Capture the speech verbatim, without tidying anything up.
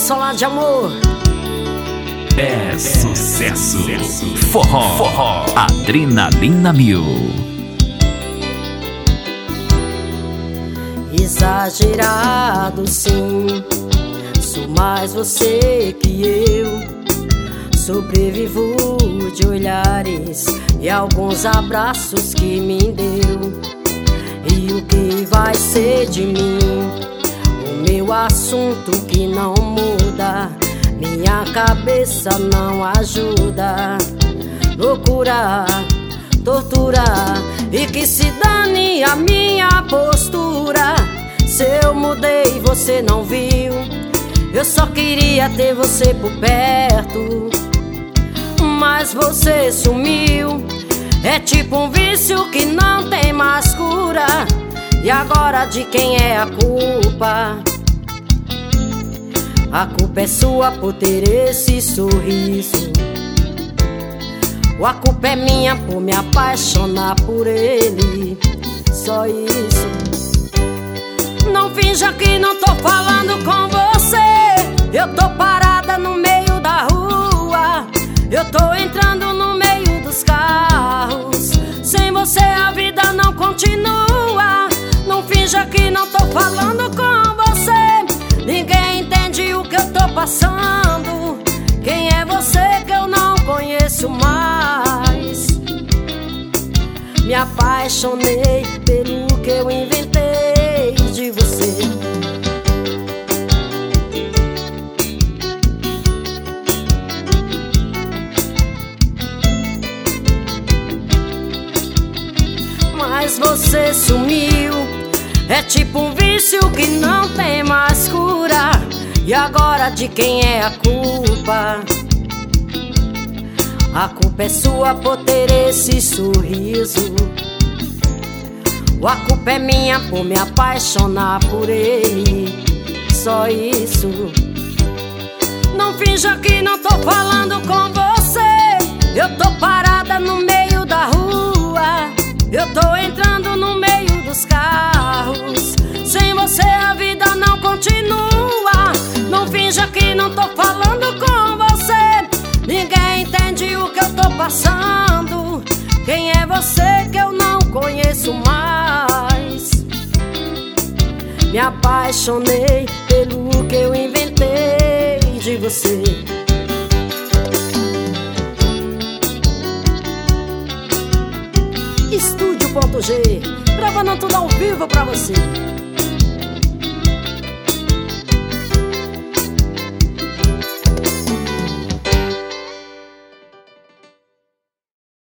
Solar de amor. É sucesso. Forró, forró, adrenalina mil. Exagerado sim, sou mais você que eu. Sobrevivo de olhares e alguns abraços que me deu. E o que vai ser de mim? O meu assunto que não muda, minha cabeça não ajuda. Loucura, tortura, e que se dane a minha postura. Se eu mudei, você não viu. Eu só queria ter você por perto, mas você sumiu. É tipo um vício que não tem mais cura. E agora de quem é a culpa? A culpa é sua por ter esse sorriso. Ou a culpa é minha por me apaixonar por ele? Só isso. Não finja que não tô falando com você. Eu tô parada no meio da rua. Eu tô entrando no meio dos carros. Sem você a vida não continua. Não finja que não tô falando com você. Ninguém entende o que eu tô passando. Quem é você que eu não conheço mais? Me apaixonei pelo que eu inventei de você. Mas você sumiu. É tipo um vício que não tem mais cura. E agora de quem é a culpa? A culpa é sua por ter esse sorriso. Ou a culpa é minha por me apaixonar por ele? Só isso. Não finja que não tô falando com você. Eu tô parada no meio da rua. Eu tô entrando no meio dos carros. Sem você a vida não continua. Não finja que não tô falando com você. Ninguém entende o que eu tô passando. Quem é você que eu não conheço mais? Me apaixonei pelo que eu inventei de você. Estúdio.G, gravando tudo ao vivo pra você.